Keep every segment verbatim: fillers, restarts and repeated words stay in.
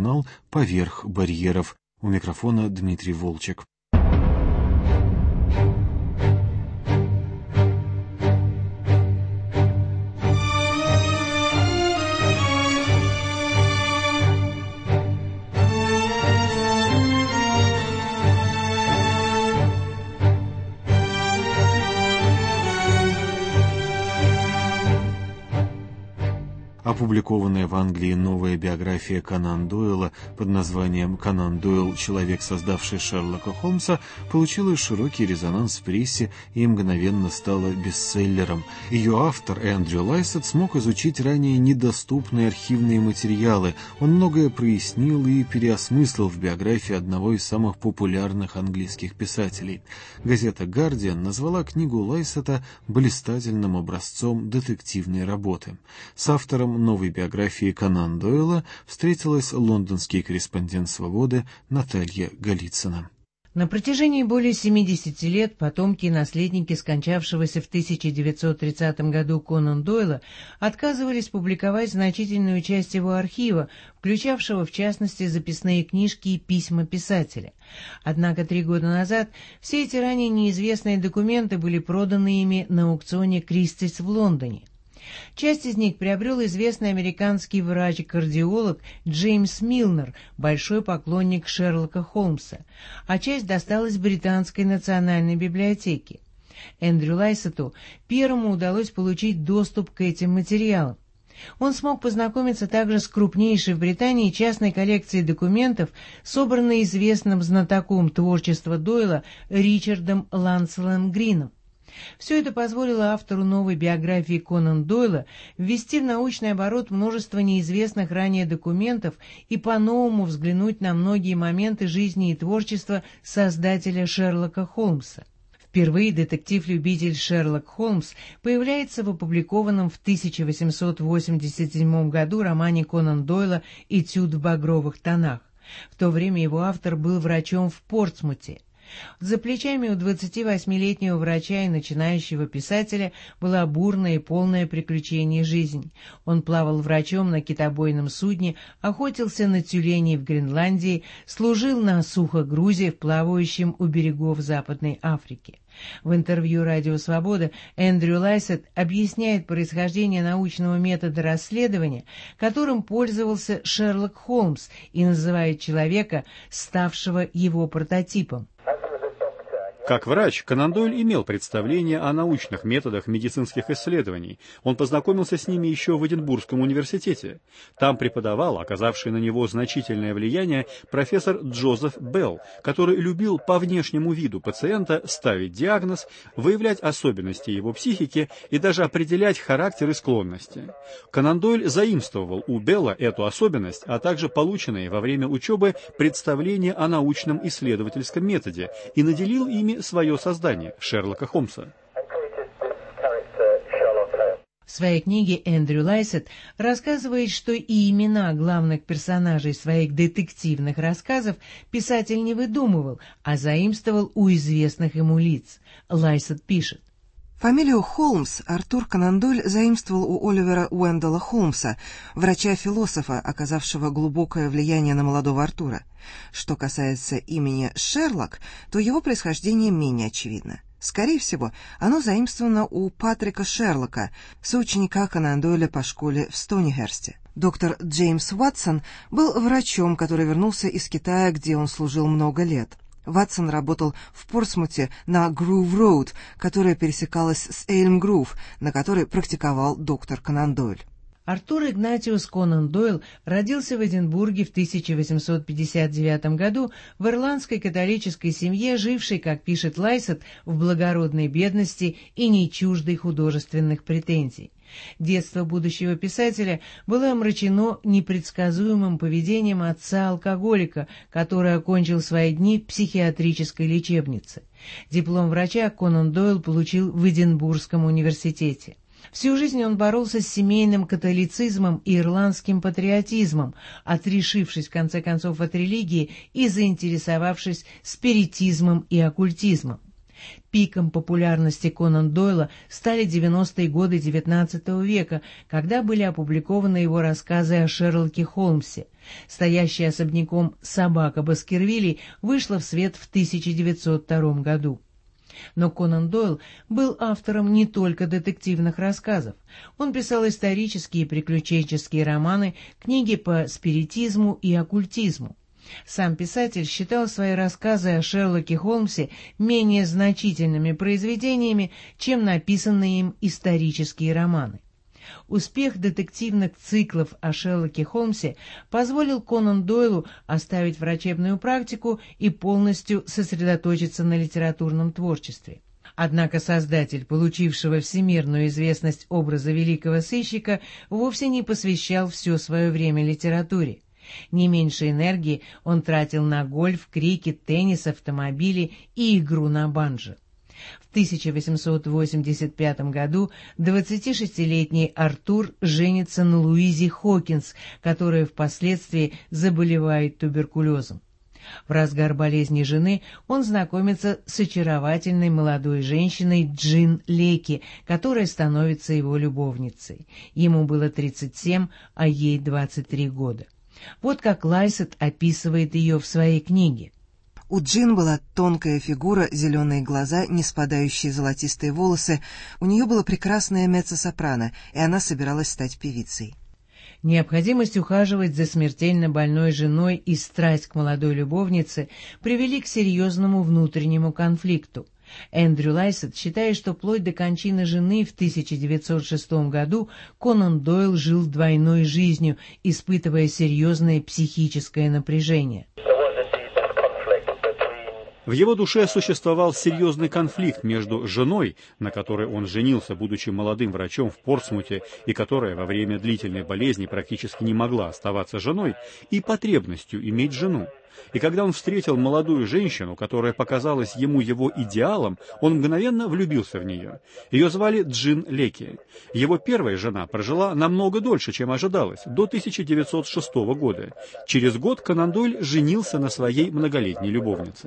журнал «Поверх барьеров». У микрофона Дмитрий Волчек. Опубликованная в Англии новая биография Конан Дойла под названием «Конан Дойл. Человек, создавший Шерлока Холмса», получила широкий резонанс в прессе и мгновенно стала бестселлером. Ее автор Эндрю Лайсет смог изучить ранее недоступные архивные материалы. Он многое прояснил и переосмыслил в биографии одного из самых популярных английских писателей. Газета «Гардиан» назвала книгу Лайсета блистательным образцом детективной работы. С автором новой биографии Конан Дойла встретилась лондонский корреспондент «Свободы» Наталья Голицына. На протяжении более семидесяти лет потомки и наследники скончавшегося в тысяча девятьсот тридцатом году Конан Дойла отказывались публиковать значительную часть его архива, включавшего в частности записные книжки и письма писателя. Однако три года назад все эти ранее неизвестные документы были проданы ими на аукционе Кристис в Лондоне. Часть из них приобрел известный американский врач-кардиолог Джеймс Милнер, большой поклонник Шерлока Холмса, а часть досталась Британской национальной библиотеке. Эндрю Лайсету первому удалось получить доступ к этим материалам. Он смог познакомиться также с крупнейшей в Британии частной коллекцией документов, собранной известным знатоком творчества Дойла Ричардом Ланселом Грином. Все это позволило автору новой биографии Конан Дойла ввести в научный оборот множество неизвестных ранее документов и по-новому взглянуть на многие моменты жизни и творчества создателя Шерлока Холмса. Впервые детектив-любитель Шерлок Холмс появляется в опубликованном в тысяча восемьсот восемьдесят седьмом году романе Конан Дойла «Этюд в багровых тонах». В то время его автор был врачом в Портсмуте. За плечами у двадцативосьмилетнего врача и начинающего писателя была бурная и полная приключений жизнь. Он плавал врачом на китобойном судне, охотился на тюленей в Гренландии, служил на сухогрузе в плавающем у берегов Западной Африки. В интервью «Радио Свобода» Эндрю Лайсет объясняет происхождение научного метода расследования, которым пользовался Шерлок Холмс, и называет человека, ставшего его прототипом. Как врач, Конан Дойль имел представление о научных методах медицинских исследований. Он познакомился с ними еще в Эдинбургском университете. Там преподавал, оказавший на него значительное влияние, профессор Джозеф Белл, который любил по внешнему виду пациента ставить диагноз, выявлять особенности его психики и даже определять характер и склонности. Конан Дойль заимствовал у Белла эту особенность, а также полученные во время учебы представления о научном исследовательском методе и наделил ими свое создание Шерлока Холмса. В своей книге Эндрю Лайсет рассказывает, что и имена главных персонажей своих детективных рассказов писатель не выдумывал, а заимствовал у известных ему лиц. Лайсет пишет: Фамилию Холмс Артур Конан Дойль заимствовал у Оливера Уэндалла Холмса, врача-философа, оказавшего глубокое влияние на молодого Артура. Что касается имени Шерлок, то его происхождение менее очевидно. Скорее всего, оно заимствовано у Патрика Шерлока, соученика Конан Дойля по школе в Стонихерсте. Доктор Джеймс Ватсон был врачом, который вернулся из Китая, где он служил много лет. Ватсон работал в Портсмуте на Грув-Роуд, которая пересекалась с Эльм-Грув, на которой практиковал доктор Конан Дойль. Артур Игнатиус Конан Дойл родился в Эдинбурге в тысяча восемьсот пятьдесят девятом году в ирландской католической семье, жившей, как пишет Лайсет, в благородной бедности и не чуждой художественных претензий. Детство будущего писателя было омрачено непредсказуемым поведением отца-алкоголика, который окончил свои дни в психиатрической лечебнице. Диплом врача Конан Дойл получил в Эдинбургском университете. Всю жизнь он боролся с семейным католицизмом и ирландским патриотизмом, отрешившись в конце концов от религии и заинтересовавшись спиритизмом и оккультизмом. Пиком популярности Конан Дойла стали девяностые годы девятнадцатого века, когда были опубликованы его рассказы о Шерлоке Холмсе. Стоящая особняком «Собака Баскервилей» вышла в свет в тысяча девятьсот втором году. Но Конан Дойл был автором не только детективных рассказов. Он писал исторические и приключенческие романы, книги по спиритизму и оккультизму. Сам писатель считал свои рассказы о Шерлоке Холмсе менее значительными произведениями, чем написанные им исторические романы. Успех детективных циклов о Шерлоке Холмсе позволил Конан Дойлу оставить врачебную практику и полностью сосредоточиться на литературном творчестве. Однако создатель, получившего всемирную известность образа великого сыщика, вовсе не посвящал все свое время литературе. Не меньше энергии он тратил на гольф, крикет, теннис, автомобили и игру на банджо. В тысяча восемьсот восемьдесят пятом году двадцатишестилетний Артур женится на Луизе Хокинс, которая впоследствии заболевает туберкулезом. В разгар болезни жены он знакомится с очаровательной молодой женщиной Джин Леки, которая становится его любовницей. Ему было тридцать семь, а ей двадцать три года. Вот как Лайсет описывает ее в своей книге. У Джин была тонкая фигура, зеленые глаза, не спадающие золотистые волосы. У нее было прекрасное меццо-сопрано, и она собиралась стать певицей. Необходимость ухаживать за смертельно больной женой и страсть к молодой любовнице привели к серьезному внутреннему конфликту. Эндрю Лайсет считает, что вплоть до кончины жены в тысяча девятьсот шестом году Конан Дойл жил двойной жизнью, испытывая серьезное психическое напряжение. В его душе существовал серьезный конфликт между женой, на которой он женился, будучи молодым врачом в Портсмуте, и которая во время длительной болезни практически не могла оставаться женой, и потребностью иметь жену. И когда он встретил молодую женщину, которая показалась ему его идеалом, он мгновенно влюбился в нее. Ее звали Джин Леки. Его первая жена прожила намного дольше, чем ожидалось, до тысяча девятьсот шестого года. Через год Конан Дойль женился на своей многолетней любовнице.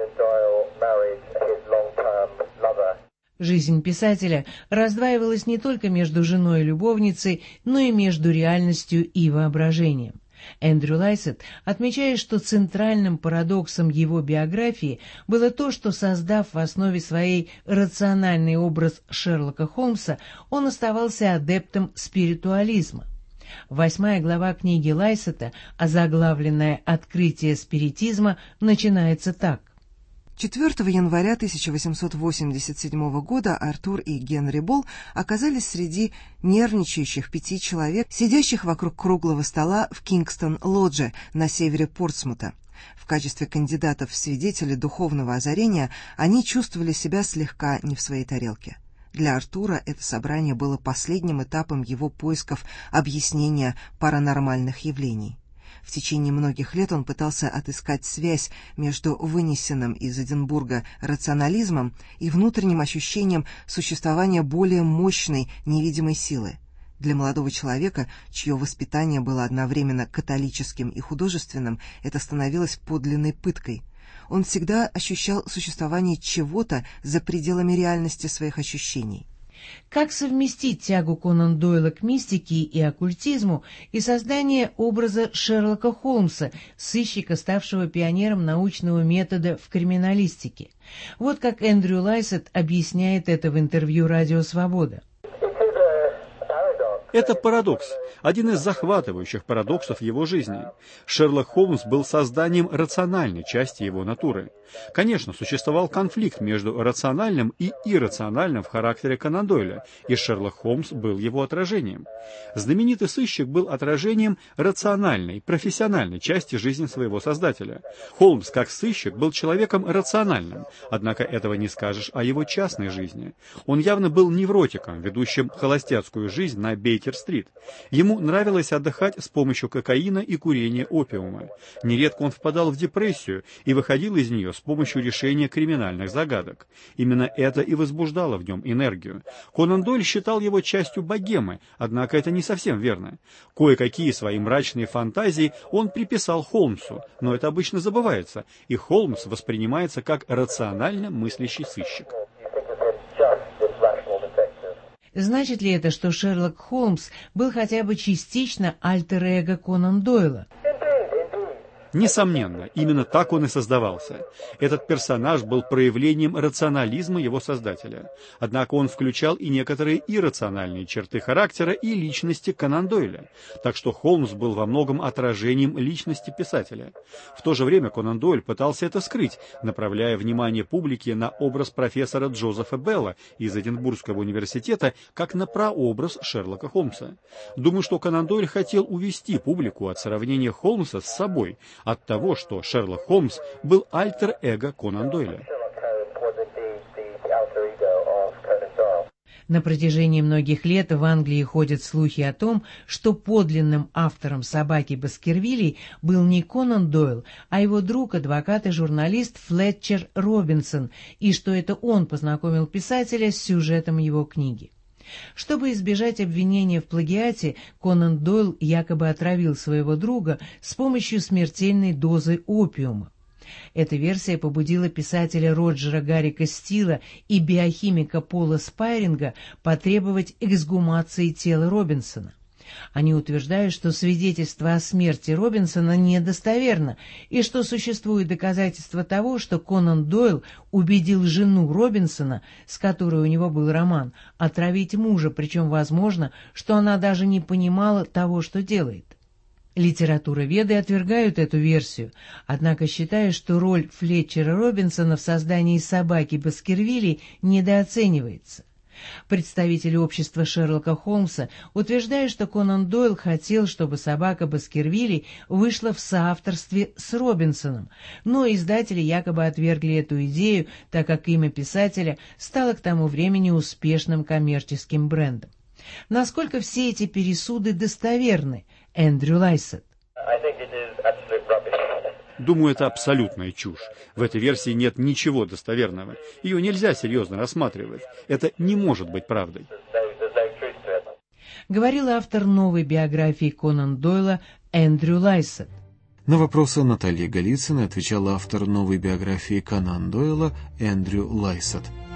Жизнь писателя раздваивалась не только между женой и любовницей, но и между реальностью и воображением. Эндрю Лайсет отмечает, что центральным парадоксом его биографии было то, что, создав в основе своей рациональный образ Шерлока Холмса, он оставался адептом спиритуализма. Восьмая глава книги Лайсета, озаглавленная «Открытие спиритизма», начинается так. четвёртого января тысяча восемьсот восемьдесят седьмого года Артур и Генри Болл оказались среди нервничающих пяти человек, сидящих вокруг круглого стола в Кингстон-Лодже на севере Портсмута. В качестве кандидатов в свидетели духовного озарения они чувствовали себя слегка не в своей тарелке. Для Артура это собрание было последним этапом его поисков объяснения паранормальных явлений. В течение многих лет он пытался отыскать связь между вынесенным из Эдинбурга рационализмом и внутренним ощущением существования более мощной невидимой силы. Для молодого человека, чье воспитание было одновременно католическим и художественным, это становилось подлинной пыткой. Он всегда ощущал существование чего-то за пределами реальности своих ощущений. Как совместить тягу Конан Дойла к мистике и оккультизму и создание образа Шерлока Холмса, сыщика, ставшего пионером научного метода в криминалистике? Вот как Эндрю Лайсет объясняет это в интервью «Радио Свобода». Это парадокс, один из захватывающих парадоксов его жизни. Шерлок Холмс был созданием рациональной части его натуры. Конечно, существовал конфликт между рациональным и иррациональным в характере Конан Дойля, и Шерлок Холмс был его отражением. Знаменитый сыщик был отражением рациональной, профессиональной части жизни своего создателя. Холмс, как сыщик, был человеком рациональным, однако этого не скажешь о его частной жизни. Он явно был невротиком, ведущим холостяцкую жизнь на Бейкер Бейкер-стрит. Ему нравилось отдыхать с помощью кокаина и курения опиума. Нередко он впадал в депрессию и выходил из нее с помощью решения криминальных загадок. Именно это и возбуждало в нем энергию. Конан Дойль считал его частью богемы, однако это не совсем верно. Кое-какие свои мрачные фантазии он приписал Холмсу, но это обычно забывается, и Холмс воспринимается как рационально мыслящий сыщик. Значит ли это, что Шерлок Холмс был хотя бы частично альтер-эго Конан Дойла? Несомненно, именно так он и создавался. Этот персонаж был проявлением рационализма его создателя. Однако он включал и некоторые иррациональные черты характера и личности Конан Дойля. Так что Холмс был во многом отражением личности писателя. В то же время Конан Дойль пытался это скрыть, направляя внимание публики на образ профессора Джозефа Белла из Эдинбургского университета, как на прообраз Шерлока Холмса. Думаю, что Конан Дойль хотел увести публику от сравнения Холмса с собой, от того, что Шерлок Холмс был альтер-эго Конан Дойля. На протяжении многих лет в Англии ходят слухи о том, что подлинным автором «Собаки Баскервилей» был не Конан Дойл, а его друг, адвокат и журналист Флетчер Робинсон, и что это он познакомил писателя с сюжетом его книги. Чтобы избежать обвинения в плагиате, Конан Дойл якобы отравил своего друга с помощью смертельной дозы опиума. Эта версия побудила писателя Роджера Гаррика Стила и биохимика Пола Спайринга потребовать эксгумации тела Робинсона. Они утверждают, что свидетельство о смерти Робинсона недостоверно, и что существует доказательства того, что Конан Дойл убедил жену Робинсона, с которой у него был роман, отравить мужа, причем возможно, что она даже не понимала того, что делает. Литературоведы отвергают эту версию, однако считают, что роль Флетчера Робинсона в создании «Собаки Баскервилей» недооценивается. Представители общества Шерлока Холмса утверждают, что Конан Дойл хотел, чтобы «Собака Баскервилей» вышла в соавторстве с Робинсоном, но издатели якобы отвергли эту идею, так как имя писателя стало к тому времени успешным коммерческим брендом. Насколько все эти пересуды достоверны, Эндрю Лайсет? Думаю, это абсолютная чушь. В этой версии нет ничего достоверного. Ее нельзя серьезно рассматривать. Это не может быть правдой. Говорил автор новой биографии Конан Дойла Эндрю Лайсет. На вопросы Натальи Голицыной отвечал автор новой биографии Конан Дойла Эндрю Лайсет.